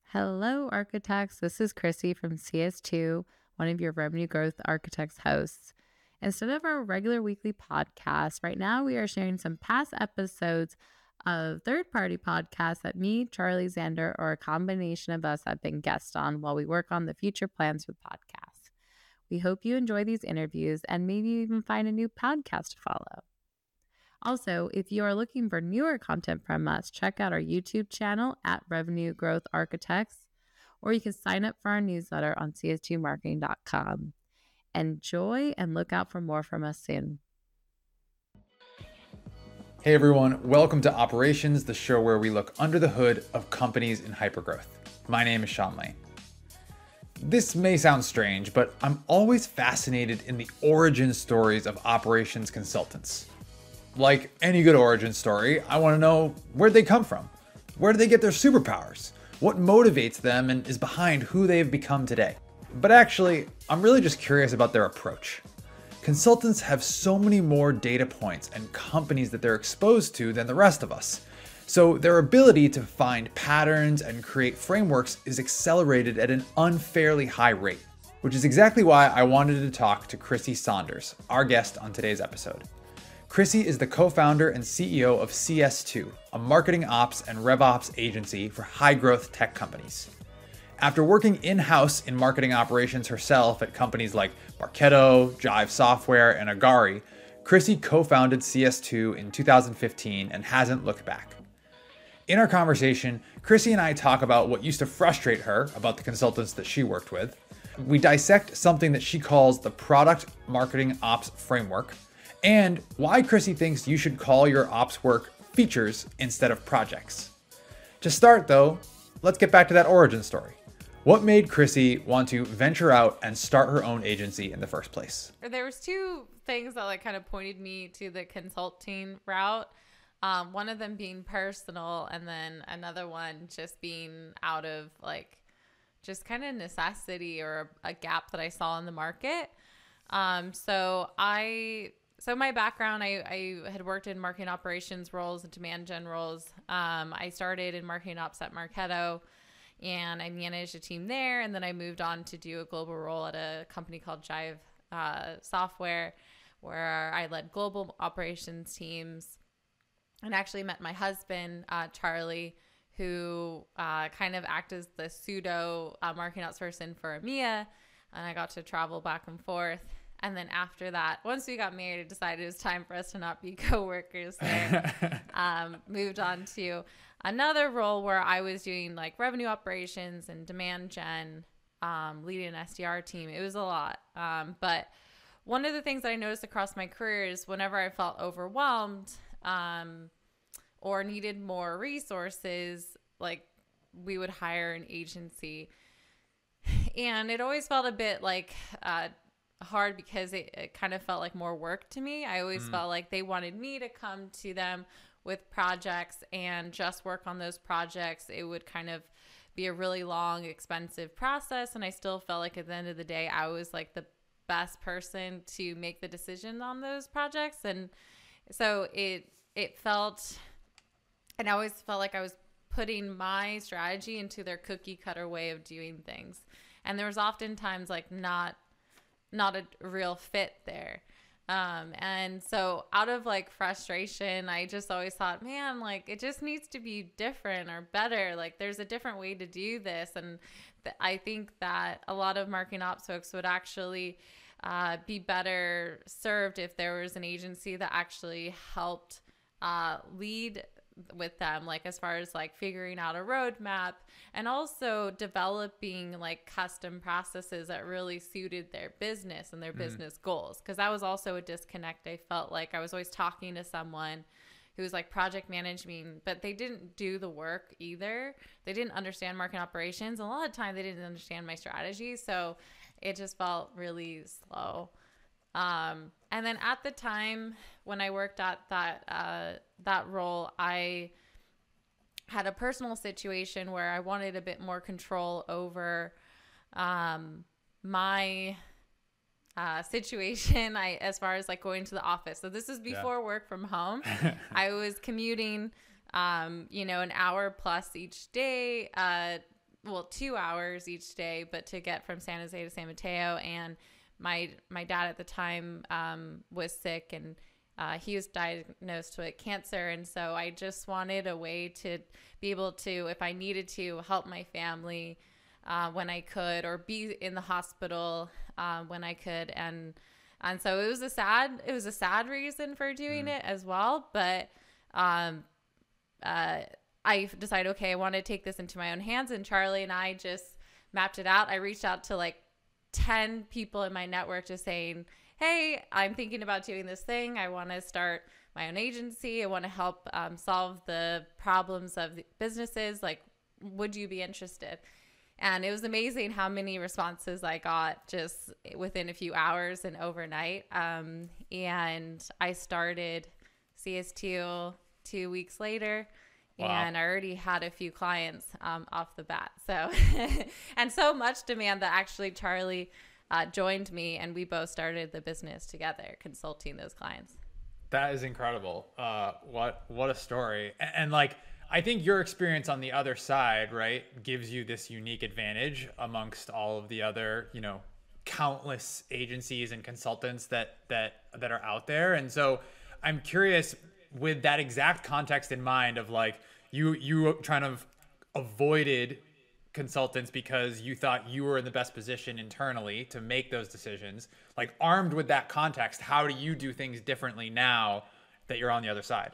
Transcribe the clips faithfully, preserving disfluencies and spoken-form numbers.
Hello, architects. This is Chrissy from C S two, one of your Revenue Growth Architects hosts. Instead of our regular weekly podcast, right now we are sharing some past episodes of third party podcasts that me, Charlie Zander, or a combination of us have been guests on while we work on the future plans for the podcast. We hope you enjoy these interviews and maybe even find a new podcast to follow. Also, if you are looking for newer content from us, check out our YouTube channel at Revenue Growth Architects, or you can sign up for our newsletter on C S two marketing dot com. Enjoy and look out for more from us soon. Hey everyone, welcome to Operations, the show where we look under the hood of companies in hypergrowth. My name is Sean Lane. This may sound strange, but I'm always fascinated in the origin stories of operations consultants. Like any good origin story, I want to know where'd they come from? Where do they get their superpowers? What motivates them and is behind who they have become today? But actually, I'm really just curious about their approach. Consultants have so many more data points and companies that they're exposed to than the rest of us. So their ability to find patterns and create frameworks is accelerated at an unfairly high rate, which is exactly why I wanted to talk to Chrissy Saunders, our guest on today's episode. Chrissy is the co-founder and C E O of C S two, a marketing ops and RevOps agency for high-growth tech companies. After working in-house in marketing operations herself at companies like Marketo, Jive Software, and Agari, Chrissy co-founded C S two in two thousand fifteen and hasn't looked back. In our conversation, Chrissy and I talk about what used to frustrate her about the consultants that she worked with. We dissect something that she calls the Product Marketing Ops Framework, and why Chrissy thinks you should call your ops work features instead of projects. To start though, let's get back to that origin story. What made Chrissy want to venture out and start her own agency in the first place? There was two things that like kind of pointed me to the consulting route. Um, one of them being personal, and then another one just being out of like just kind of necessity or a, a gap that I saw in the market. Um, so I So my background, I, I had worked in marketing operations roles and demand gen roles. Um, I started in marketing ops at Marketo, and I managed a team there. And then I moved on to do a global role at a company called Jive uh, Software, where I led global operations teams and actually met my husband, uh, Charlie, who uh, kind of acted as the pseudo uh, marketing ops person for EMEA. And I got to travel back and forth. And then after that, once we got married, I decided it was time for us to not be coworkers there. um, moved on to another role where I was doing like revenue operations and demand gen, um, leading an S D R team. It was a lot. Um, but one of the things that I noticed across my career is whenever I felt overwhelmed um, or needed more resources, like we would hire an agency. And it always felt a bit like uh, hard because it, it kind of felt like more work to me. I always mm. felt like they wanted me to come to them with projects and just work on those projects. It would kind of be a really long, expensive process. And I still felt like at the end of the day, I was like the best person to make the decision on those projects. And so it, it felt, and I always felt like I was putting my strategy into their cookie cutter way of doing things. And there was oftentimes like not not a real fit there. Um, and so out of like frustration, I just always thought, man, like it just needs to be different or better. Like there's a different way to do this. And th- I think that a lot of marketing ops folks would actually uh, be better served if there was an agency that actually helped uh, lead with them, like as far as like figuring out a roadmap and also developing like custom processes that really suited their business and their mm. business goals. Because that was also a disconnect. I felt like I was always talking to someone who was like project managing, but they didn't do the work either. They didn't understand marketing operations. A lot of time they didn't understand my strategy. So it just felt really slow. Um, and then at the time when I worked at that, uh, that role, I had a personal situation where I wanted a bit more control over, um, my, uh, situation. I, as far as like going to the office. So this is before yeah. work from home. I was commuting, um, you know, an hour plus each day, uh, well, two hours each day, but to get from San Jose to San Mateo. And my my dad at the time um, was sick, and uh, he was diagnosed with cancer. And so I just wanted a way to be able to, if I needed to, help my family uh, when I could, or be in the hospital uh, when I could. And and so it was a sad it was a sad reason for doing mm. it as well. But um, uh, I decided, okay, I want to take this into my own hands. And Charlie and I just mapped it out. I reached out to like ten people in my network just saying, hey, I'm thinking about doing this thing. I want to start my own agency. I want to help um, solve the problems of the businesses. Like, would you be interested? And it was amazing how many responses I got just within a few hours and overnight. Um, and I started C S two two weeks later. Wow. And I already had a few clients um, off the bat. So, and so much demand that actually Charlie uh, joined me, and we both started the business together, consulting those clients. That is incredible. Uh, what what a story. And, and like, I think your experience on the other side, right, gives you this unique advantage amongst all of the other, you know, countless agencies and consultants that that that are out there. And so I'm curious, with that exact context in mind of like, you you trying to avoided consultants because you thought you were in the best position internally to make those decisions. Like, armed with that context, how do you do things differently now that you're on the other side?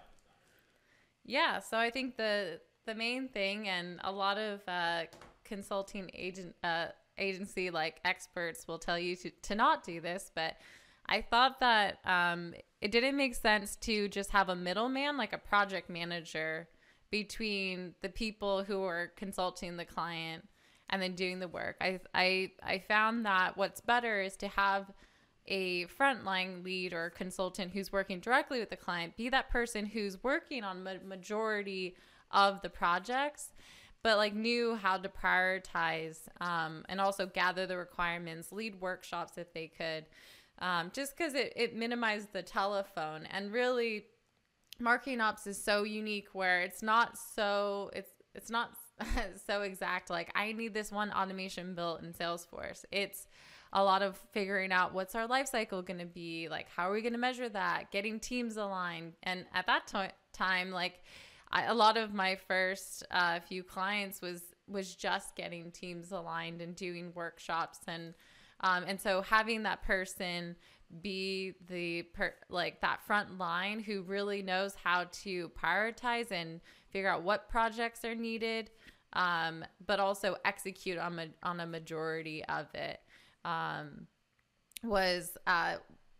Yeah, so I think the the main thing, and a lot of uh, consulting agent uh, agency like experts will tell you to, to not do this, but I thought that um, it didn't make sense to just have a middleman, like a project manager, between the people who are consulting the client and then doing the work. I I I found that what's better is to have a frontline lead or consultant who's working directly with the client, be that person who's working on ma- majority of the projects, but like knew how to prioritize um, and also gather the requirements, lead workshops if they could. Um, just because it, it minimized the telephone. And really, marketing ops is so unique where it's not so it's it's not so exact. Like, I need this one automation built in Salesforce. It's a lot of figuring out what's our life cycle going to be, like how are we going to measure that, getting teams aligned. And at that to- time, like I, a lot of my first uh, few clients was was just getting teams aligned and doing workshops. And Um, and so having that person be the per, like that front line who really knows how to prioritize and figure out what projects are needed, um, but also execute on, ma- on a majority of it um, was uh,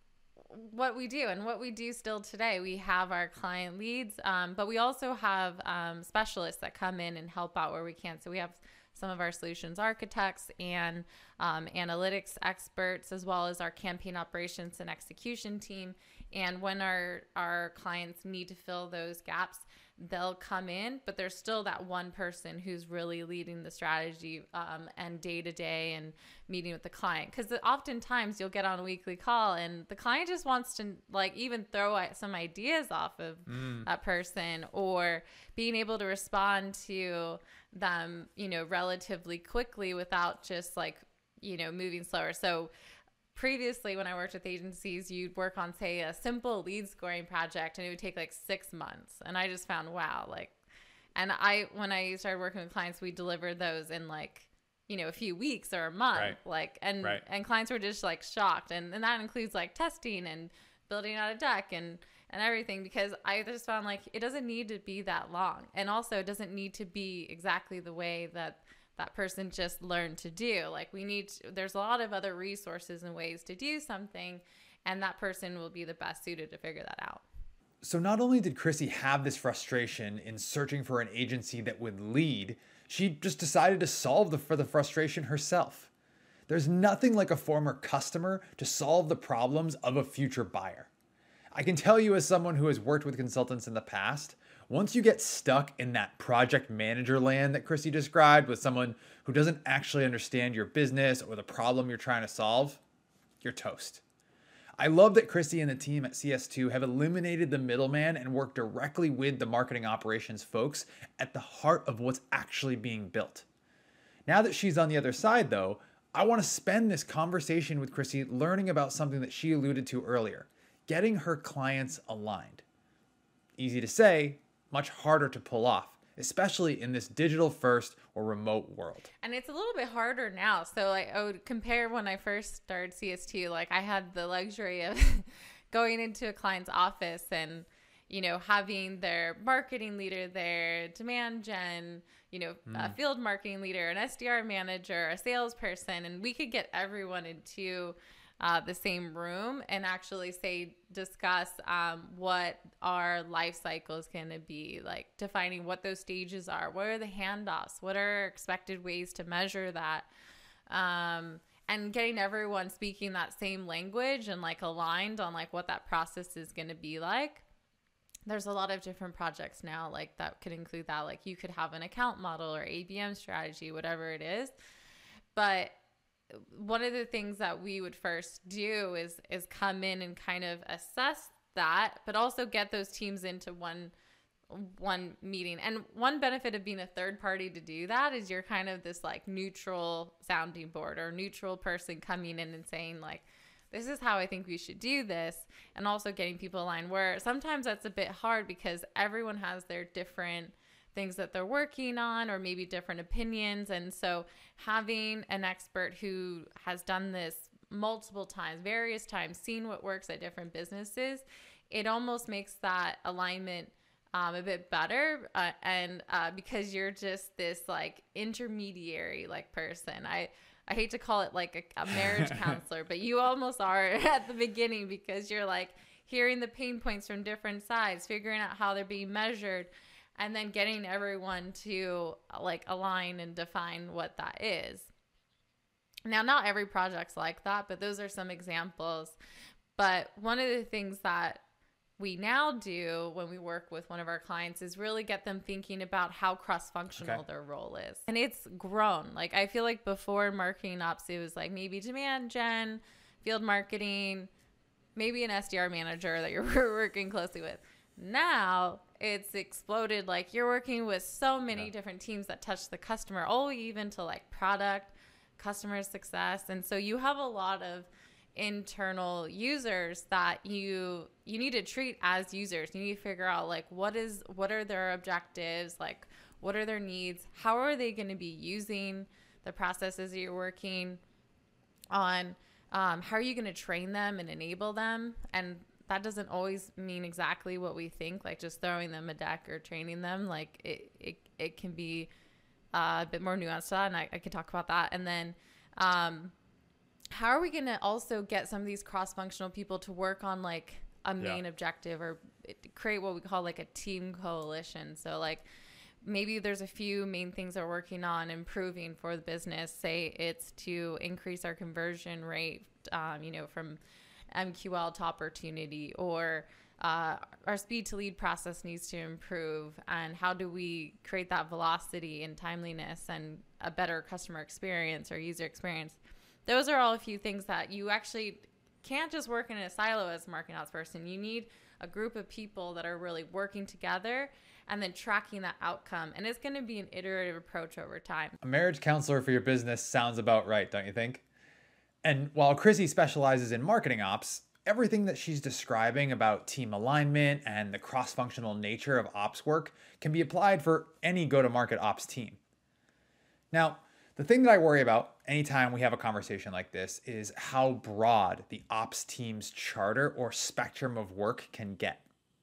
what we do and what we do still today. We have our client leads, um, but we also have um, specialists that come in and help out where we can. So we have some of our solutions architects and um, analytics experts, as well as our campaign operations and execution team. And when our, our clients need to fill those gaps, they'll come in, but there's still that one person who's really leading the strategy um, and day to day and meeting with the client. Because oftentimes you'll get on a weekly call and the client just wants to like even throw some ideas off of mm. that person, or being able to respond to them, you know, relatively quickly without just like, you know, moving slower. So previously, when I worked with agencies, you'd work on, say, a simple lead scoring project and it would take like six months. And I just found, wow, like, and I, when I started working with clients, we delivered those in like, you know, a few weeks or a month, right. like, and, right. and clients were just like shocked. And, and that includes like testing and building out a deck and, and everything, because I just found like it doesn't need to be that long. And also it doesn't need to be exactly the way that that person just learned to do. Like we need, to, there's a lot of other resources and ways to do something, and that person will be the best suited to figure that out. So not only did Chrissy have this frustration in searching for an agency that would lead, she just decided to solve the, for the frustration herself. There's nothing like a former customer to solve the problems of a future buyer. I can tell you, as someone who has worked with consultants in the past, once you get stuck in that project manager land that Chrissy described with someone who doesn't actually understand your business or the problem you're trying to solve, you're toast. I love that Chrissy and the team at C S two have eliminated the middleman and worked directly with the marketing operations folks at the heart of what's actually being built. Now that she's on the other side, though, I want to spend this conversation with Chrissy learning about something that she alluded to earlier, getting her clients aligned. Easy to say, much harder to pull off, especially in this digital first or remote world. And it's a little bit harder now. So like I would compare when I first started C S two, like I had the luxury of going into a client's office and, you know, having their marketing leader there, demand gen, you know, mm. a field marketing leader, an S D R manager, a salesperson, and we could get everyone into uh, the same room and actually say, discuss um, what our life cycle is going to be, like defining what those stages are. What are the handoffs? What are expected ways to measure that? Um, and getting everyone speaking that same language and like aligned on like what that process is going to be like. There's a lot of different projects now like that could include that. Like you could have an account model or A B M strategy, whatever it is. But one of the things that we would first do is is come in and kind of assess that, but also get those teams into one one meeting. And one benefit of being a third party to do that is you're kind of this like neutral sounding board or neutral person coming in and saying like, this is how I think we should do this, and also getting people aligned, where sometimes that's a bit hard because everyone has their different things that they're working on or maybe different opinions. And so having an expert who has done this multiple times, various times, seen what works at different businesses, it almost makes that alignment um, a bit better. Uh, and uh, because you're just this like intermediary like person. I, I hate to call it like a, a marriage counselor, but you almost are at the beginning because you're like hearing the pain points from different sides, figuring out how they're being measured, and then getting everyone to like align and define what that is. Now, not every project's like that, but those are some examples. But one of the things that we now do when we work with one of our clients is really get them thinking about how cross-functional okay. their role is. And it's grown. Like I feel like before marketing ops, it was like maybe demand gen, field marketing, maybe an S D R manager that you're working closely with. Now it's exploded. Like you're working with so many yeah. different teams that touch the customer, all even to like product, customer success. And so you have a lot of internal users that you you need to treat as users. You need to figure out like what is what are their objectives, like what are their needs, how are they going to be using the processes that you're working on, um, how are you going to train them and enable them. And that doesn't always mean exactly what we think, like just throwing them a deck or training them. Like it it, it can be uh, a bit more nuanced to that, and I, I could talk about that. And then um, how are we going to also get some of these cross-functional people to work on like a main yeah. objective or create what we call like a team coalition? So like maybe there's a few main things they're working on improving for the business. Say it's to increase our conversion rate, um, you know, from M Q L to opportunity, or uh, our speed to lead process needs to improve, and how do we create that velocity and timeliness and a better customer experience or user experience. Those are all a few things that you actually can't just work in a silo as a marketing ops person. You need a group of people that are really working together and then tracking that outcome. And it's going to be an iterative approach over time. A marriage counselor for your business sounds about right, don't you think? And while Chrissy specializes in marketing ops, everything that she's describing about team alignment and the cross-functional nature of ops work can be applied for any go-to-market ops team. Now, the thing that I worry about anytime we have a conversation like this is how broad the ops team's charter or spectrum of work can get.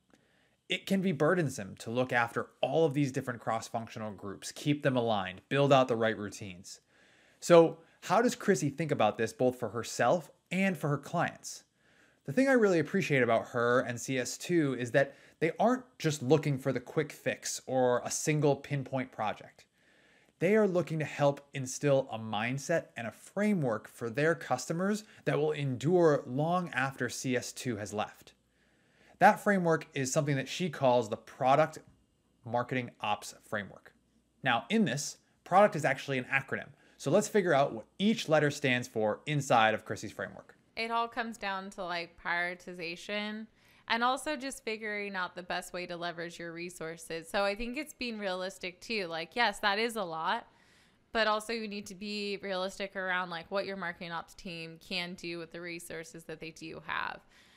It can be burdensome to look after all of these different cross-functional groups, keep them aligned, build out the right routines. So, how does Chrissy think about this both for herself and for her clients? The thing I really appreciate about her and C S two is that they aren't just looking for the quick fix or a single pinpoint project. They are looking to help instill a mindset and a framework for their customers that will endure long after C S two has left. That framework is something that she calls the Product Marketing Ops Framework. Now, in this, product is actually an acronym. So let's figure out what each letter stands for inside of Chrissy's framework. It all comes down to like prioritization and also just figuring out the best way to leverage your resources. So I think it's being realistic too. Like, yes, that is a lot, but also you need to be realistic around like what your marketing ops team can do with the resources that they do have.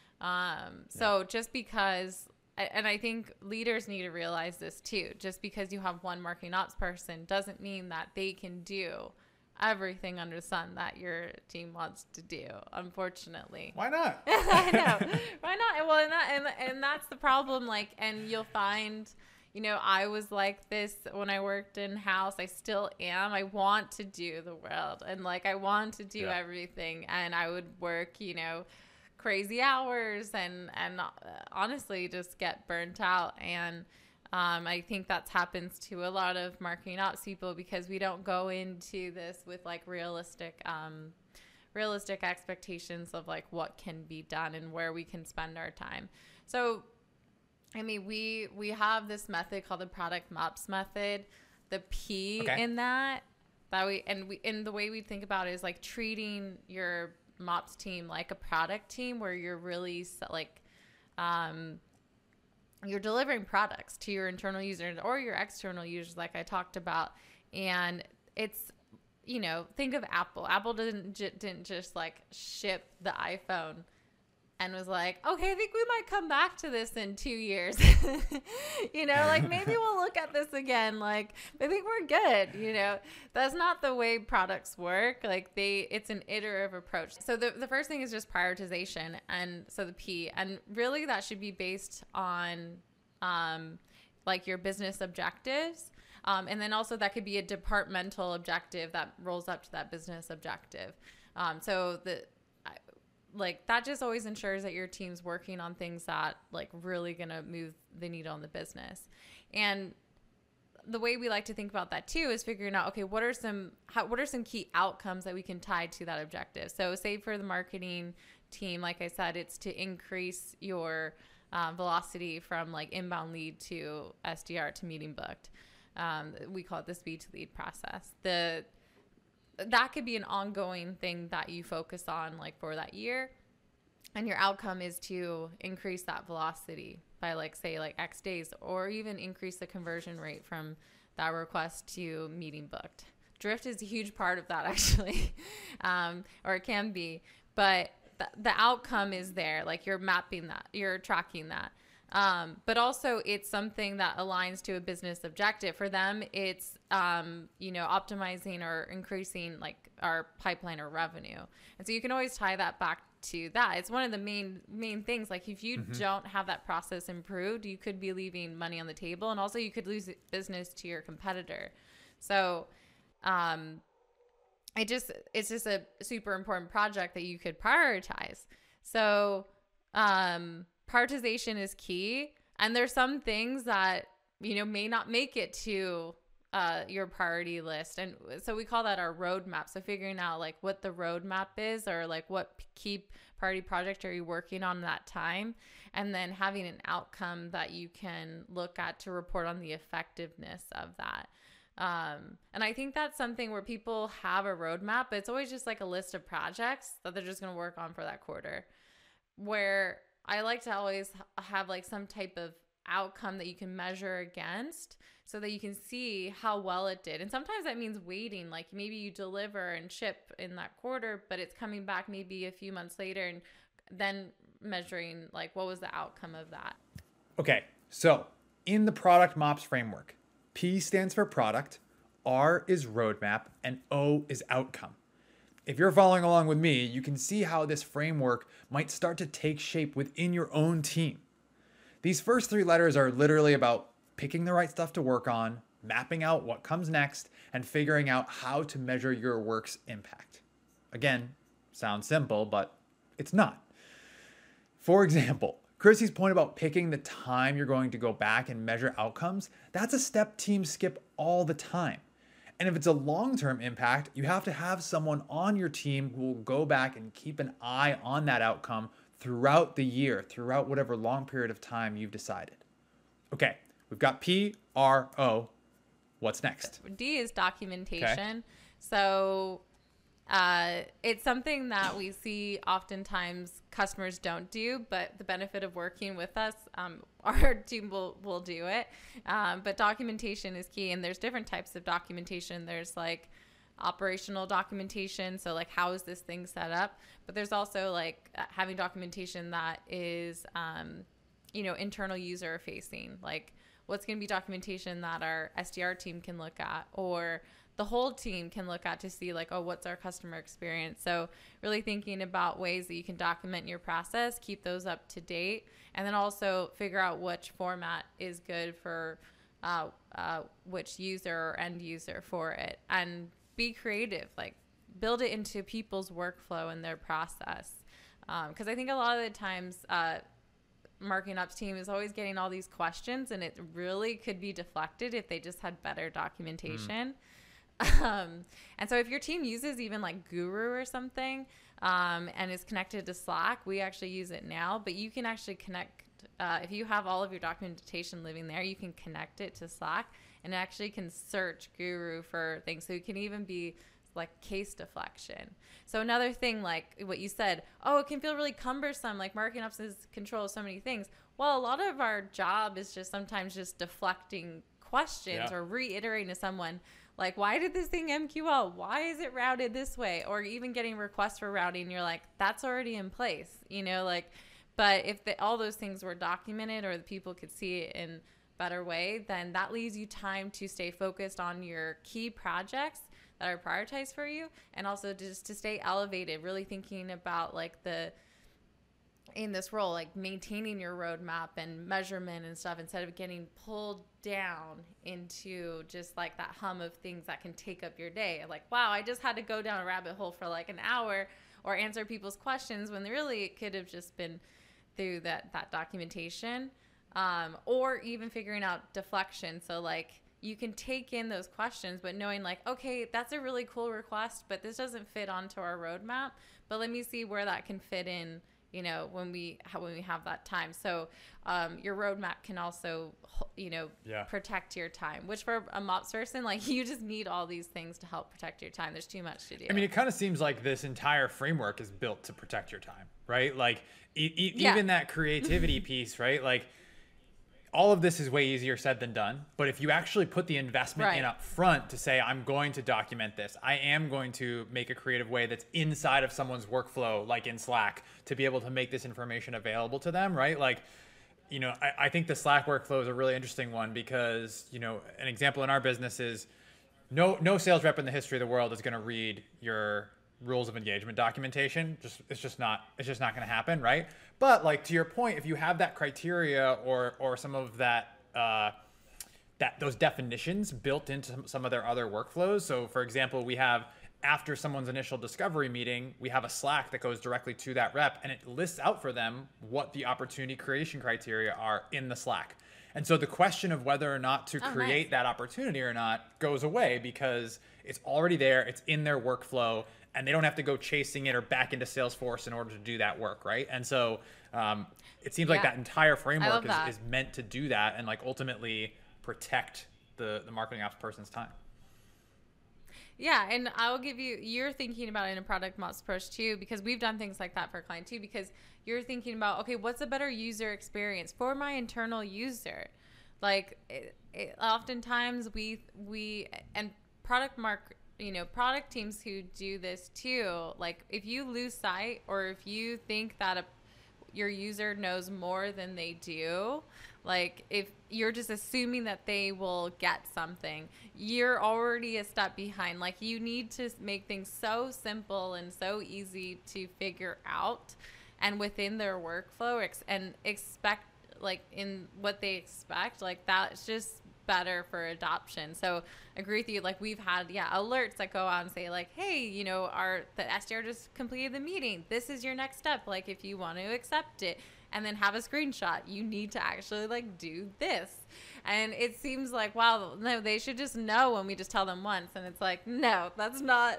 Um, so yeah. just because, and I think leaders need to realize this too, just because you have one marketing ops person doesn't mean that they can do everything under the sun that your team wants to do, unfortunately. Why not? I know. Why not? Well, and, that, and, and that's the problem. Like, and you'll find, you know, I was like this when I worked in house. I still am. I want to do the world, and like, I want to do yeah. everything. And I would work, you know, crazy hours and, and uh, honestly just get burnt out. And Um, I think that's happens to a lot of marketing ops people because we don't go into this with like realistic, um, realistic expectations of like what can be done and where we can spend our time. So, I mean, we, we have this method called the product MOPS method. The P okay. in that, that we, and we, and the way we think about it is like treating your MOPS team like a product team where you're really like, um, you're delivering products to your internal users or your external users, like I talked about. And it's, you know, think of Apple. Apple didn't j- didn't just like ship the iPhone and was like, okay, I think we might come back to this in two years. You know, like maybe we'll look at this again. Like, I think we're good. You know, that's not the way products work. Like they, it's an iterative approach. So the, the first thing is just prioritization. And so the P, and really that should be based on, um, like your business objectives. Um, and then also that could be a departmental objective that rolls up to that business objective. Um, so the, like that just always ensures that your team's working on things that like really gonna move the needle on the business. And the way we like to think about that too is figuring out, okay, what are some how, what are some key outcomes that we can tie to that objective? So say for the marketing team, like I said, it's to increase your um, velocity from like inbound lead to S D R to meeting booked. Um, we call it the speed to lead process. The that could be an ongoing thing that you focus on like for that year. And your outcome is to increase that velocity by like, say like X days, or even increase the conversion rate from that request to meeting booked. Drift is a huge part of that actually, um, or it can be, but th- the outcome is there. Like you're mapping that, you're tracking that. Um, but also it's something that aligns to a business objective. For them, it's, um, you know, optimizing or increasing like our pipeline or revenue. And so you can always tie that back to that. It's one of the main, main things. Like if you mm-hmm. don't have that process improved, you could be leaving money on the table, and also you could lose business to your competitor. So, um, it just, it's just a super important project that you could prioritize. So, um, prioritization is key, and there's some things that, you know, may not make it to uh, your priority list. And so we call that our roadmap. So figuring out like what the roadmap is, or like what key priority project are you working on that time, and then having an outcome that you can look at to report on the effectiveness of that. Um, and I think that's something where people have a roadmap, but it's always just like a list of projects that they're just going to work on for that quarter, where I like to always have like some type of outcome that you can measure against so that you can see how well it did. And sometimes that means waiting, like maybe you deliver and ship in that quarter, but it's coming back maybe a few months later, and then measuring like what was the outcome of that. Okay, so in the product MOPS framework, P stands for product, R is roadmap, and O is outcome. If you're following along with me, you can see how this framework might start to take shape within your own team. These first three letters are literally about picking the right stuff to work on, mapping out what comes next, and figuring out how to measure your work's impact. Again, sounds simple, but it's not. For example, Chrissy's point about picking the time you're going to go back and measure outcomes, that's a step teams skip all the time. And if it's a long-term impact, you have to have someone on your team who will go back and keep an eye on that outcome throughout the year, throughout whatever long period of time you've decided. Okay, we've got P, R, O. What's next? D is documentation. Okay. So uh, it's something that we see oftentimes customers don't do, but the benefit of working with us, um, our team will, will do it. Um, but documentation is key, and there's different types of documentation. There's like operational documentation. So like, how is this thing set up? But there's also like having documentation that is, um, you know, internal user facing, like what's going to be documentation that our S D R team can look at, or the whole team can look at to see like, oh, what's our customer experience? So really thinking about ways that you can document your process, keep those up to date, and then also figure out which format is good for uh, uh, which user or end user for it, and be creative, like build it into people's workflow and their process. Because um, I think a lot of the times uh, marketing ops team is always getting all these questions, and it really could be deflected if they just had better documentation. Mm. Um, and so if your team uses even like Guru or something, um, and is connected to Slack, we actually use it now, but you can actually connect, uh, if you have all of your documentation living there, you can connect it to Slack and it actually can search Guru for things. So it can even be like case deflection. So another thing, like what you said, oh, it can feel really cumbersome, like marketing ops is control of so many things. Well, a lot of our job is just sometimes just deflecting questions, yeah, or reiterating to someone, like, why did this thing M Q L? Why is it routed this way? Or even getting requests for routing, you're like, that's already in place, you know, like, but if the, all those things were documented or the people could see it in a better way, then that leaves you time to stay focused on your key projects that are prioritized for you, and also just to stay elevated, really thinking about like the, in this role, like maintaining your roadmap and measurement and stuff, instead of getting pulled down into just like that hum of things that can take up your day. Like, wow, I just had to go down a rabbit hole for like an hour or answer people's questions, when really it could have just been through that, that documentation, um, or even figuring out deflection. So like you can take in those questions, but knowing like, okay, that's a really cool request, but this doesn't fit onto our roadmap, but let me see where that can fit in, you know, when we when we have that time. So um, your roadmap can also, you know, yeah, protect your time, which for a MOPS person, like you just need all these things to help protect your time. There's too much to do. I mean, it kind of seems like this entire framework is built to protect your time, right? Like e- e- yeah. even that creativity piece, right? Like all of this is way easier said than done. But if you actually put the investment right. in up front to say, I'm going to document this, I am going to make a creative way that's inside of someone's workflow, like in Slack, to be able to make this information available to them, right? Like, you know, I, I think the Slack workflow is a really interesting one because, you know, an example in our business is no, no sales rep in the history of the world is going to read your rules of engagement documentation. Just it's just not it's just not going to happen, right? But like to your point, if you have that criteria or or some of that uh, that those definitions built into some, some of their other workflows. So for example, we have after someone's initial discovery meeting, we have a Slack that goes directly to that rep and it lists out for them what the opportunity creation criteria are in the Slack. And so the question of whether or not to oh, create nice. that opportunity or not goes away because it's already there, it's in their workflow, and they don't have to go chasing it or back into Salesforce in order to do that work, right? And so um, it seems yeah. like that entire framework is, is meant to do that and like ultimately protect the, the marketing ops person's time. Yeah, and I'll give you, you're thinking about it in a product MOPS approach too, because we've done things like that for a client too, because you're thinking about, okay, what's a better user experience for my internal user? Like it, it, oftentimes we, we, and product mark, you know, product teams who do this too, like if you lose sight or if you think that a, your user knows more than they do, like if you're just assuming that they will get something, you're already a step behind. Like you need to make things so simple and so easy to figure out and within their workflow ex- and expect like in what they expect, like that's just better for adoption. So agree with you. Like we've had, yeah, alerts that go out and say like, hey, you know, our, the S D R just completed the meeting. This is your next step. Like if you want to accept it and then have a screenshot, you need to actually like do this. And it seems like, wow, no, they should just know when we just tell them once. And it's like, no, that's not,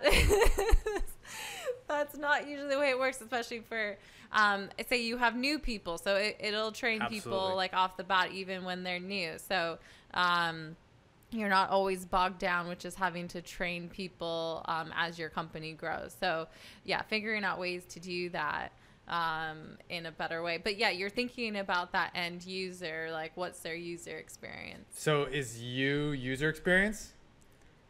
that's not usually the way it works, especially for, um, say you have new people. So it, it'll train Absolutely. people like off the bat, even when they're new. So, um, you're not always bogged down with just having to train people, um, as your company grows. So yeah, figuring out ways to do that, um, in a better way. But yeah, you're thinking about that end user, like what's their user experience? So is you user experience?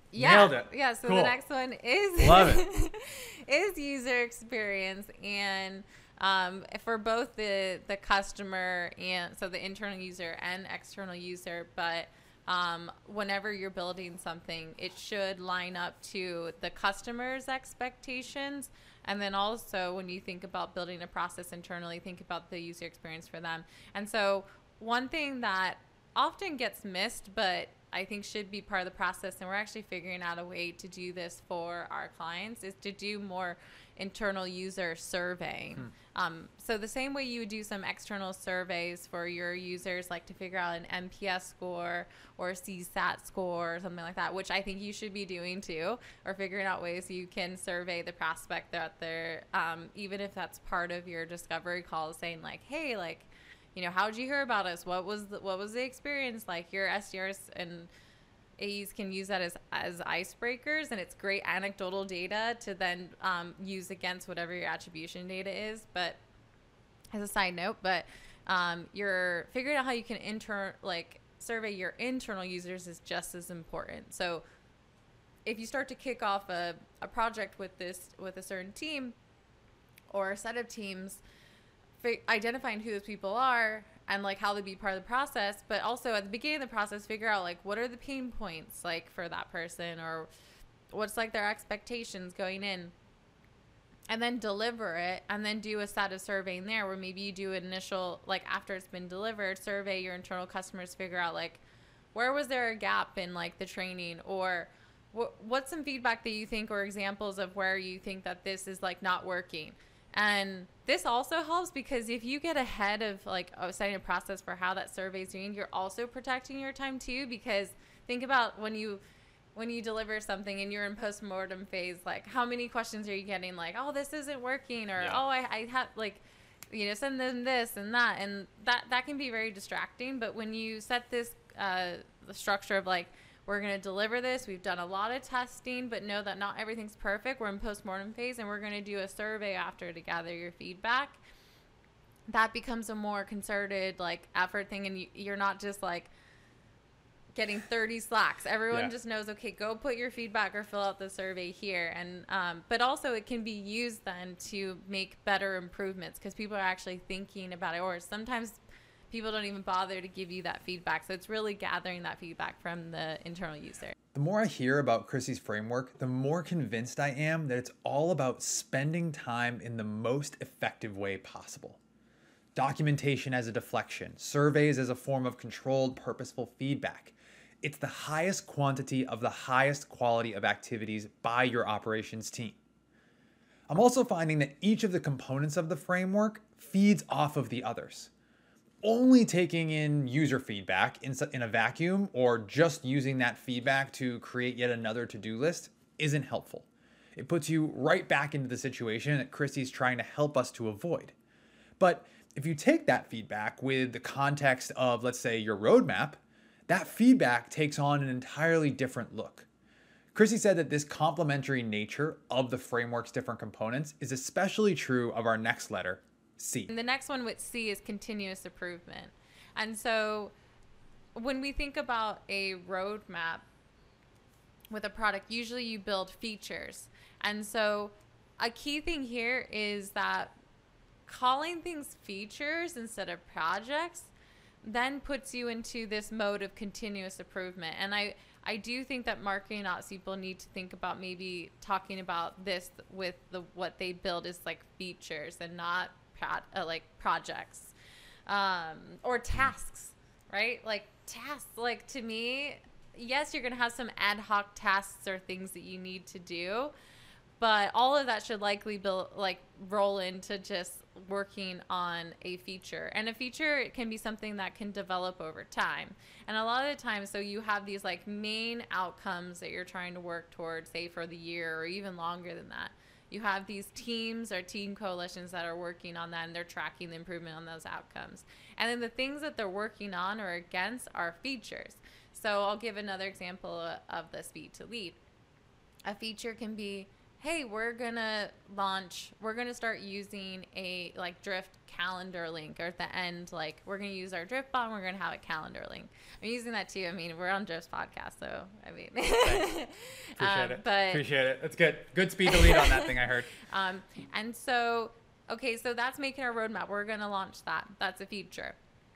Yeah. Nailed it. Yeah. So Cool. the next one is Love it. is user experience, and um, for both the the customer and so the internal user and external user. But um, whenever you're building something, it should line up to the customer's expectations. And then also when you think about building a process internally, think about the user experience for them. And so one thing that often gets missed, but I think should be part of the process, and we're actually figuring out a way to do this for our clients, is to do more internal user surveying. Hmm. Um, so the same way you would do some external surveys for your users, like to figure out an N P S score or a C SAT score or something like that, which I think you should be doing too, or figuring out ways you can survey the prospect that they're, um, even if that's part of your discovery call, saying like, hey, like, you know, how did you hear about us? What was the, what was the experience like? Your S D Rs and A Es can use that as, as icebreakers, and it's great anecdotal data to then um, use against whatever your attribution data is. But as a side note, but um, you're figuring out how you can inter like survey your internal users is just as important. So if you start to kick off a, a project with this with a certain team or a set of teams, identifying who those people are and like how they'd be part of the process, but also at the beginning of the process, figure out like what are the pain points like for that person, or what's like their expectations going in, and then deliver it, and then do a set of surveying there where maybe you do an initial, like after it's been delivered, survey your internal customers, figure out like where was there a gap in like the training, or what what's some feedback that you think, or examples of where you think that this is like not working. And this also helps because if you get ahead of like oh, setting a process for how that survey is doing, you're also protecting your time too. Because think about when you when you deliver something and you're in postmortem phase, like how many questions are you getting? Like, oh, this isn't working, or yeah. oh, I, I have like, you know, send them this and that, and that that can be very distracting. But when you set this uh, the structure of like, we're going to deliver this. We've done a lot of testing, but know that not everything's perfect. We're in postmortem phase, and we're going to do a survey after to gather your feedback. That becomes a more concerted like effort thing, and you, you're not just like getting thirty slacks. Everyone yeah. just knows, okay, go put your feedback or fill out the survey here. And um, but also it can be used then to make better improvements because people are actually thinking about it, or sometimes people don't even bother to give you that feedback. So it's really gathering that feedback from the internal user. The more I hear about Chrissy's framework, the more convinced I am that it's all about spending time in the most effective way possible. Documentation as a deflection, surveys as a form of controlled, purposeful feedback. It's the highest quantity of the highest quality of activities by your operations team. I'm also finding that each of the components of the framework feeds off of the others. Only taking in user feedback in, in a vacuum or just using that feedback to create yet another to-do list isn't helpful. It puts you right back into the situation that Chrissy's trying to help us to avoid. But if you take that feedback with the context of, let's say, your roadmap, that feedback takes on an entirely different look. Chrissy said that this complementary nature of the framework's different components is especially true of our next letter, C. And the next one with C is continuous improvement. And so when we think about a roadmap with a product, usually you build features. And so a key thing here is that calling things features instead of projects then puts you into this mode of continuous improvement. And I, I do think that marketing ops people need to think about maybe talking about this with the what they build is like features and not Uh, like projects um, or tasks, right? Like tasks, like to me, yes, you're going to have some ad hoc tasks or things that you need to do, but all of that should likely build, like roll into just working on a feature. And a feature can be something that can develop over time. And a lot of the time, so you have these like main outcomes that you're trying to work towards, say for the year or even longer than that. You have these teams or team coalitions that are working on that, and they're tracking the improvement on those outcomes. And then the things that they're working on or against are features. So I'll give another example of the speed to lead. A feature can be hey, we're gonna launch, we're gonna start using a like Drift calendar link, or at the end, like we're gonna use our Drift bot and we're gonna have a calendar link. I'm using that too. I mean, we're on Drift's podcast, so I mean, appreciate um, it. But appreciate it. That's good. Good speed to lead on that thing I heard. Um, and so, okay, so that's making our roadmap. We're gonna launch that. That's a feature.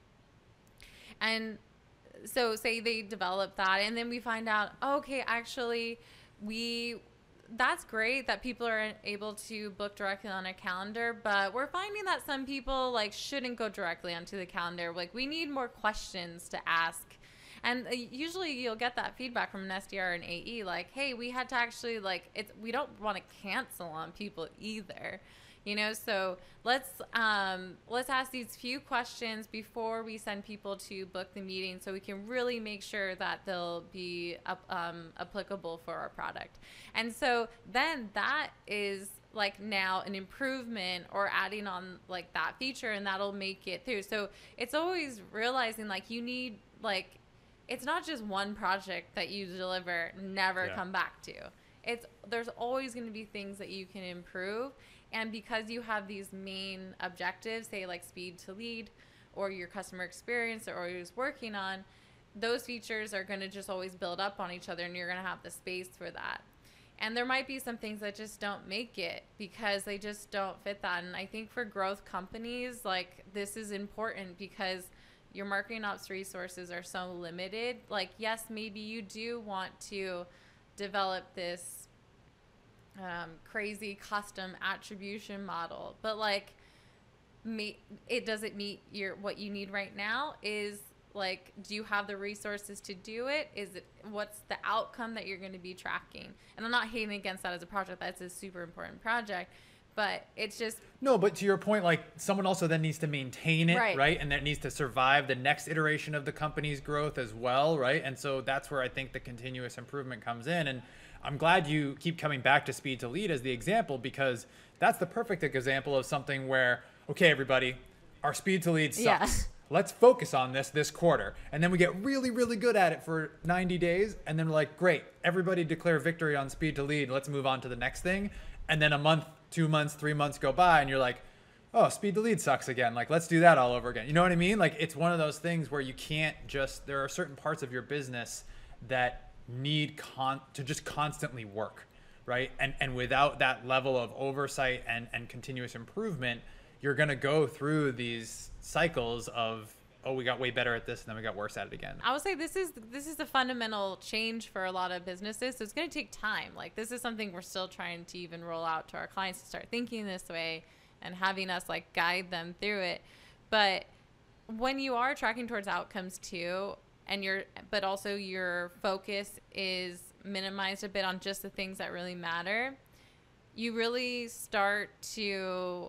And so, say they develop that, and then we find out, oh, okay, actually, we. That's great that people are able to book directly on a calendar, but we're finding that some people like shouldn't go directly onto the calendar. Like we need more questions to ask. And usually you'll get that feedback from an S D R and A E like, hey, we had to actually like it's we don't want to cancel on people either. You know, so let's um, let's ask these few questions before we send people to book the meeting, so we can really make sure that they'll be um, applicable for our product. And so then that is like now an improvement or adding on like that feature, and that'll make it through. So it's always realizing like you need like it's not just one project that you deliver, never yeah. come back to. It's there's always going to be things that you can improve. And because you have these main objectives, say like speed to lead or your customer experience or you're working on, those features are going to just always build up on each other, and you're going to have the space for that. And there might be some things that just don't make it because they just don't fit that. And I think for growth companies, like this is important because your marketing ops resources are so limited. Like, yes, maybe you do want to develop this um, crazy custom attribution model, but like me, it doesn't meet your, what you need right now is like, do you have the resources to do it? Is it, what's the outcome that you're going to be tracking? And I'm not hating against that as a project. That's a super important project, but it's just. No, but to your point, like someone also then needs to maintain it, right? right? And that needs to survive the next iteration of the company's growth as well, right? And so that's where I think the continuous improvement comes in. And I'm glad you keep coming back to speed to lead as the example, because that's the perfect example of something where, okay, everybody, our speed to lead sucks. Yeah. Let's focus on this this quarter. And then we get really, really good at it for ninety days. And then we're like, great, everybody declare victory on speed to lead. Let's move on to the next thing. And then a month, two months, three months go by and you're like, oh, speed to lead sucks again. Like, let's do that all over again. You know what I mean? Like, it's one of those things where you can't just, there are certain parts of your business that need con to just constantly work, right? And and without that level of oversight and, and continuous improvement, you're going to go through these cycles of, oh, we got way better at this and then we got worse at it again. I would say this is this is a fundamental change for a lot of businesses. So it's going to take time. Like this is something we're still trying to even roll out to our clients to start thinking this way and having us like guide them through it. But when you are tracking towards outcomes too, and your but also your focus is minimized a bit on just the things that really matter, you really start to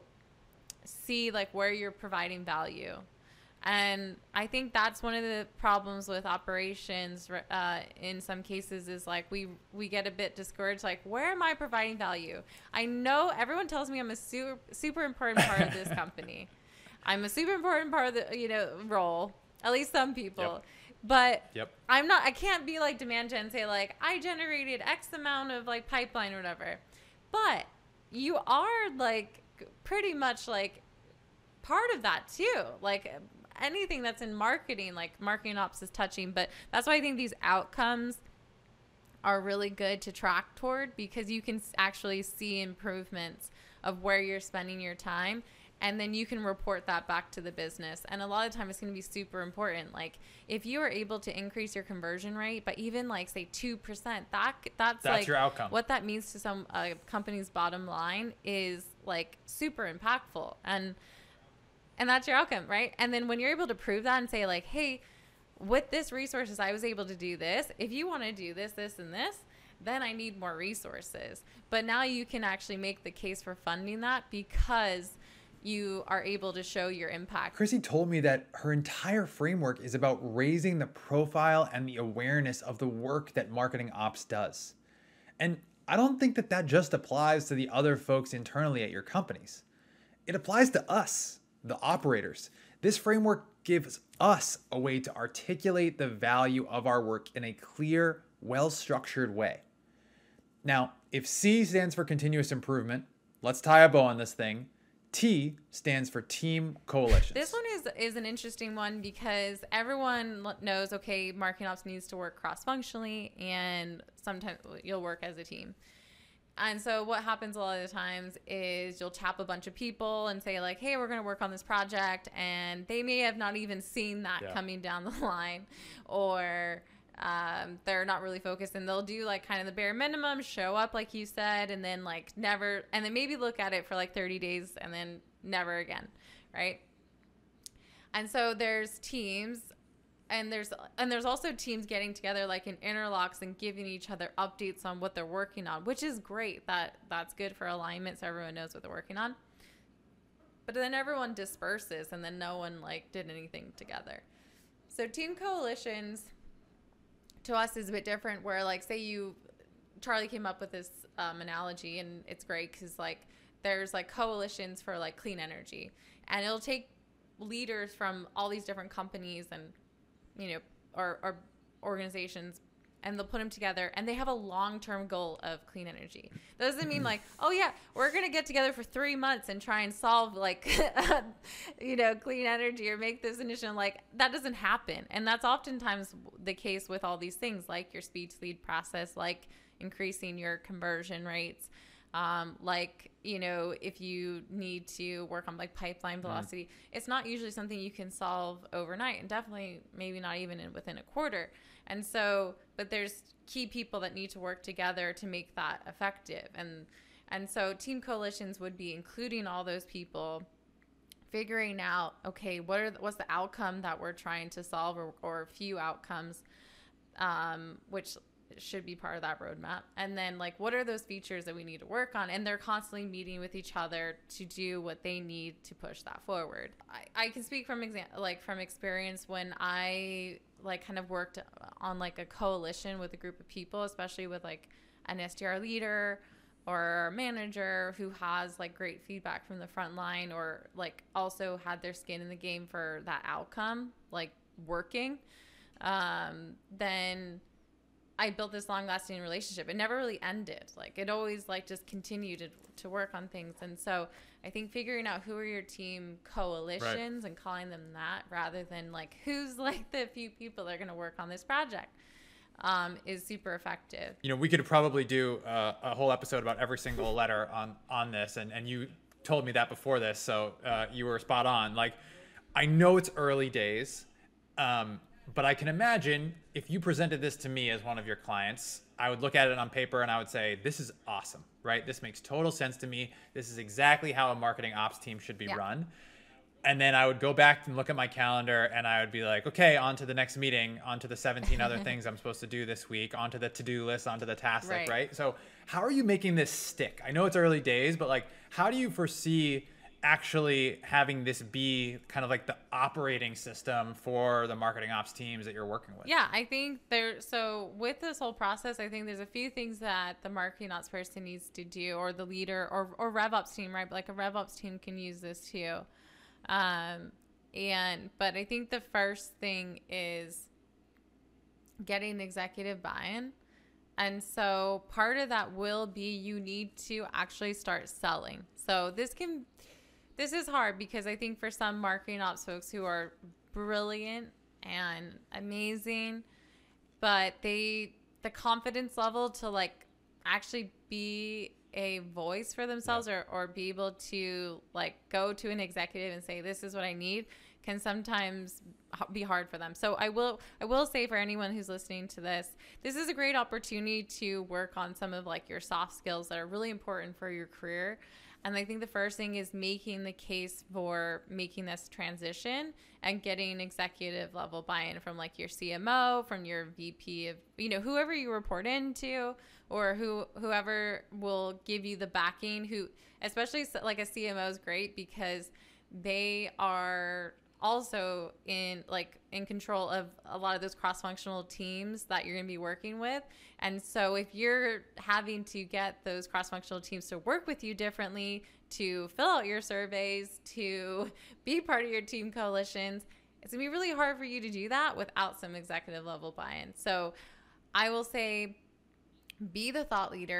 see like where you're providing value. And I think that's one of the problems with operations uh, in some cases is like we we get a bit discouraged, like, where am I providing value? I know everyone tells me I'm a super, super important part of this company. I'm a super important part of the, you know, role, at least some people. Yep. But yep. I'm not, I can't be like demand gen, say like, I generated X amount of like pipeline or whatever. But you are like pretty much like part of that too. Like anything that's in marketing, like marketing ops is touching. But that's why I think these outcomes are really good to track toward, because you can actually see improvements of where you're spending your time. And then you can report that back to the business. And a lot of the time it's going to be super important. Like if you are able to increase your conversion rate by even like say two percent, that that's, that's like your outcome. What that means to some uh, company's bottom line is like super impactful. And and that's your outcome, right? And then when you're able to prove that and say like, hey, with this resources, I was able to do this. If you want to do this, this, and this, then I need more resources. But now you can actually make the case for funding that because you are able to show your impact. Chrissy told me that her entire framework is about raising the profile and the awareness of the work that marketing ops does. And I don't think that that just applies to the other folks internally at your companies. It applies to us, the operators. This framework gives us a way to articulate the value of our work in a clear, well-structured way. Now, If C stands for continuous improvement, let's tie a bow on this thing. T stands for team coalitions. This one is is an interesting one because everyone knows, okay, marketing ops needs to work cross-functionally, and sometimes you'll work as a team. And so what happens a lot of the times is you'll tap a bunch of people and say like, hey, we're going to work on this project. And they may have not even seen that yeah. coming down the line, or um, they're not really focused, and they'll do like kind of the bare minimum, show up like you said, and then like never, and then maybe look at it for like thirty days and then never again. Right. And so there's teams. And there's and there's also teams getting together like in interlocks and giving each other updates on what they're working on, which is great. That that's good for alignment, so everyone knows what they're working on. But then everyone disperses, and then no one like did anything together. So team coalitions to us is a bit different. Where like say you, Charlie came up with this um, analogy, and it's great because like there's like coalitions for like clean energy, and it'll take leaders from all these different companies and you know, or, or organizations, and they'll put them together, and they have a long-term goal of clean energy. That doesn't mean like, oh yeah, we're going to get together for three months and try and solve like, you know, clean energy or make this initiative. Like that doesn't happen. And that's oftentimes the case with all these things, like your speed to lead process, like increasing your conversion rates. Um, like, you know, if you need to work on like pipeline velocity, mm. it's not usually something you can solve overnight, and definitely maybe not even in, within a quarter. And so, but there's key people that need to work together to make that effective. And, and so team coalitions would be including all those people, figuring out, okay, what are, the, what's the outcome that we're trying to solve, or, or a few outcomes, um, which should be part of that roadmap. And then like, what are those features that we need to work on? And they're constantly meeting with each other to do what they need to push that forward. I, I can speak from exam- like from experience when I like kind of worked on like a coalition with a group of people, especially with like an S D R leader or a manager who has like great feedback from the front line, or like also had their skin in the game for that outcome, like working, um, then I built this long-lasting relationship. It never really ended. Like it always like just continued to, to work on things. And so I think figuring out who are your team coalitions, right, and calling them that rather than like who's like the few people that are going to work on this project um, is super effective. You know, we could probably do uh, a whole episode about every single letter on, on this. And, and you told me that before this. So uh, you were spot on. Like, I know it's early days. Um, But I can imagine if you presented this to me as one of your clients, I would look at it on paper and I would say, this is awesome, right? This makes total sense to me. This is exactly how a marketing ops team should be yeah. run. And then I would go back and look at my calendar and I would be like, okay, on to the next meeting, on to the seventeen other things I'm supposed to do this week, onto the to-do list, onto the task list, right. right? So how are you making this stick? I know it's early days, but like, how do you foresee actually having this be kind of like the operating system for the marketing ops teams that you're working with? Yeah, I think there, so with this whole process, I think there's a few things that the marketing ops person needs to do, or the leader, or, or RevOps team, right? But like a RevOps team can use this too. Um, and, but I think the first thing is getting executive buy-in. And so part of that will be you need to actually start selling. So this can, This is hard because I think for some marketing ops folks who are brilliant and amazing, but they, the confidence level to like actually be a voice for themselves, yeah. or, or be able to like go to an executive and say, this is what I need, can sometimes be hard for them. So I will, I will say for anyone who's listening to this, this is a great opportunity to work on some of like your soft skills that are really important for your career. And I think the first thing is making the case for making this transition and getting executive level buy-in from like your C M O, from your V P of, you know, whoever you report into, or who whoever will give you the backing, who, especially like a C M O is great because they are also in like in control of a lot of those cross-functional teams that you're going to be working with. And so if you're having to get those cross-functional teams to work with you differently, to fill out your surveys, to be part of your team coalitions, it's going to be really hard for you to do that without some executive level buy-in. So I will say, be the thought leader,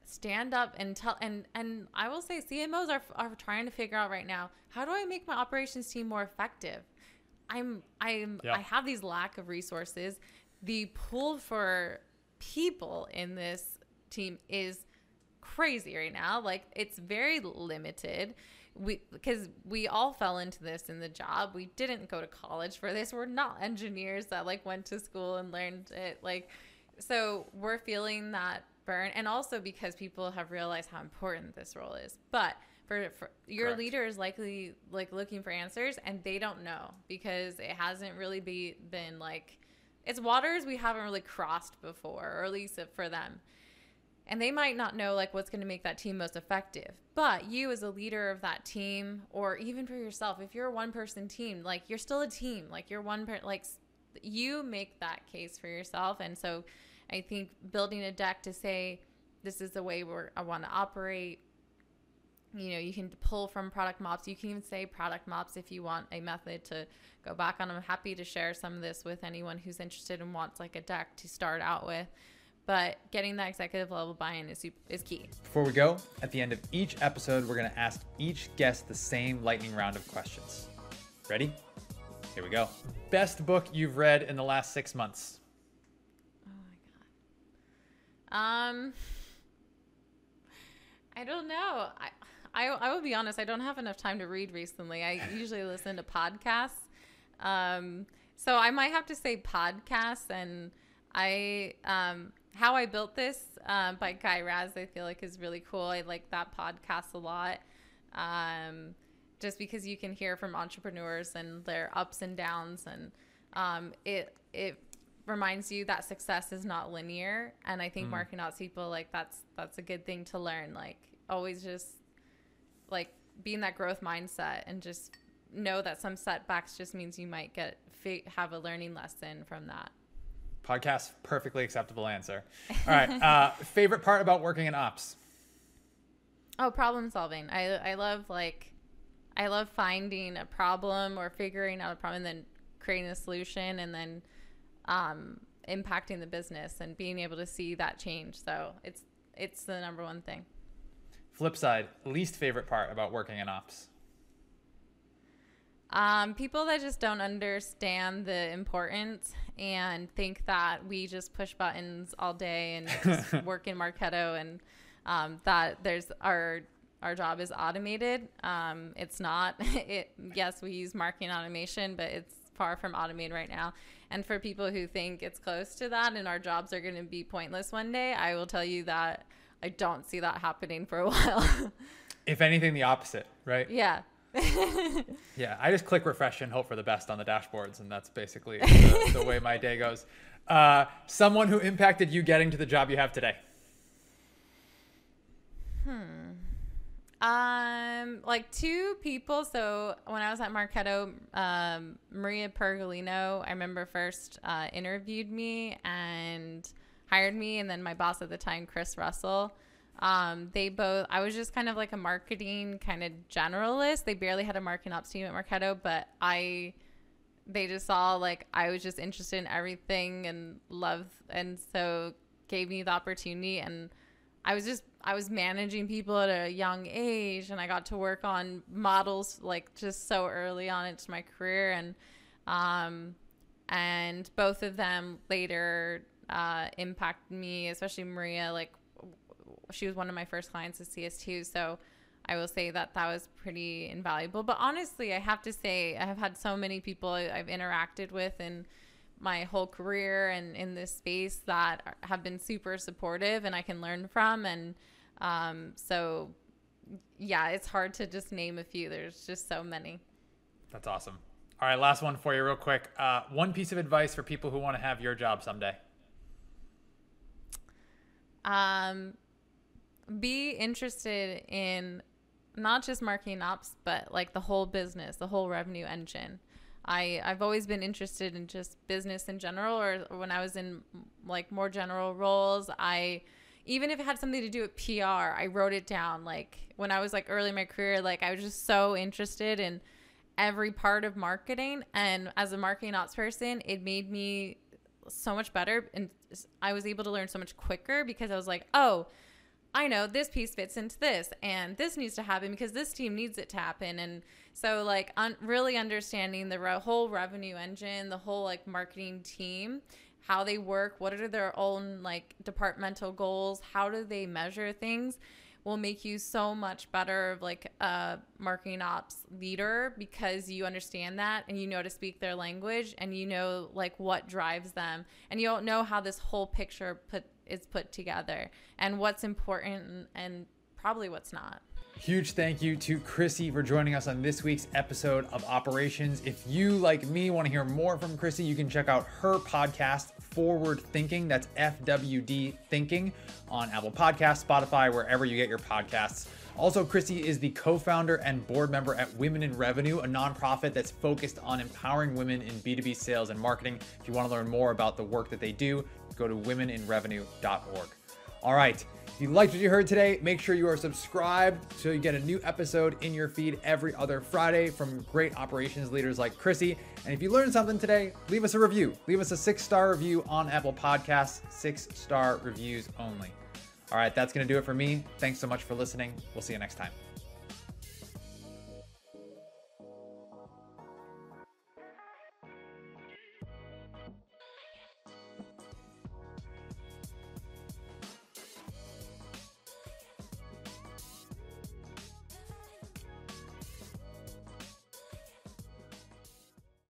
stand up and tell, and, and I will say C M Os are, are trying to figure out right now, how do I make my operations team more effective? I'm, I'm, Yeah. I have these lack of resources. The pool for people in this team is crazy right now. Like, it's very limited. We, because we all fell into this in the job. We didn't go to college for this. We're not engineers that like went to school and learned it. Like, so we're feeling that burn. And also because people have realized how important this role is. But for, for your Correct. leader is likely like looking for answers, and they don't know because it hasn't really be, been like, it's waters we haven't really crossed before, or at least for them. And they might not know like what's going to make that team most effective. But you as a leader of that team, or even for yourself, if you're a one person team, like you're still a team, like you're one per like you make that case for yourself. And so I think building a deck to say, this is the way we're, I want to operate. You know, you can pull from product mops. You can even say product mops if you want a method to go back on. I'm happy to share some of this with anyone who's interested and wants like a deck to start out with. But getting that executive level buy-in is, is key. Before we go, at the end of each episode, we're going to ask each guest the same lightning round of questions. Ready? Here we go. Best book you've read in the last six months? Oh my God. Um, I don't know. I, I, I will be honest. I don't have enough time to read recently. I usually listen to podcasts. Um, so I might have to say podcasts. And I, um, How I Built This um, by Guy Raz, I feel like is really cool. I like that podcast a lot. Um, just because you can hear from entrepreneurs and their ups and downs, and um, it it reminds you that success is not linear. And I think mm. marketing ops people, like that's that's a good thing to learn. Like always just like be in that growth mindset and just know that some setbacks just means you might get have a learning lesson from that. Podcast, perfectly acceptable answer. All right. Uh, favorite part about working in ops? Oh, problem solving. I I love like, I love finding a problem or figuring out a problem and then creating a solution and then um, impacting the business and being able to see that change. So it's it's the number one thing. Flip side, least favorite part about working in ops? Um, people that just don't understand the importance and think that we just push buttons all day and just work in Marketo, and um, that there's our our job is automated. Um, it's not. It yes, we use marketing automation, but it's far from automated right now. And for people who think it's close to that and our jobs are going to be pointless one day, I will tell you that I don't see that happening for a while. If anything, the opposite, right? Yeah. Yeah, I just click refresh and hope for the best on the dashboards, and that's basically the, the way my day goes. Uh, someone who impacted you getting to the job you have today? Hmm. Um, like two people. So when I was at Marketo, um, Maria Pergolino, I remember first uh, interviewed me and hired me, and then my boss at the time, Chris Russell. Um, they both, I was just kind of like a marketing kind of generalist. They barely had a marketing ops team at Marketo, but I, they just saw like, I was just interested in everything and loved, and so gave me the opportunity. And I was just, I was managing people at a young age, and I got to work on models like just so early on into my career. And, um, and both of them later, uh, impacted me, especially Maria, like, she was one of my first clients at C S two. So I will say that that was pretty invaluable. But honestly, I have to say I have had so many people I've interacted with in my whole career and in this space that have been super supportive and I can learn from. And um, so, yeah, it's hard to just name a few. There's just so many. That's awesome. All right, last one for you real quick. Uh, one piece of advice for people who want to have your job someday. Um, be interested in not just marketing ops, but like the whole business, the whole revenue engine. I, I've always been interested in just business in general, or when I was in like more general roles, I, even if it had something to do with P R, I wrote it down. Like when I was like early in my career, like I was just so interested in every part of marketing. And as a marketing ops person, it made me so much better. And I was able to learn so much quicker because I was like, oh, I know this piece fits into this, and this needs to happen because this team needs it to happen. And so like un- really understanding the re- whole revenue engine, the whole like marketing team, how they work, what are their own like departmental goals, how do they measure things, will make you so much better of like a marketing ops leader, because you understand that and you know to speak their language and you know like what drives them, and you don't know how this whole picture put is put together and what's important and, and probably what's not. Huge thank you to Chrissy for joining us on this week's episode of Operations. If you, like me, want to hear more from Chrissy, you can check out her podcast, Forward Thinking. That's F W D Thinking, on Apple Podcasts, Spotify, wherever you get your podcasts. Also, Chrissy is the co-founder and board member at Women in Revenue, a nonprofit that's focused on empowering women in B two B sales and marketing. If you want to learn more about the work that they do, go to women in revenue dot org. All right. If you liked what you heard today, make sure you are subscribed so you get a new episode in your feed every other Friday from great operations leaders like Chrissy. And if you learned something today, leave us a review. Leave us a six-star review on Apple Podcasts, six-star reviews only. All right, that's going to do it for me. Thanks so much for listening. We'll see you next time.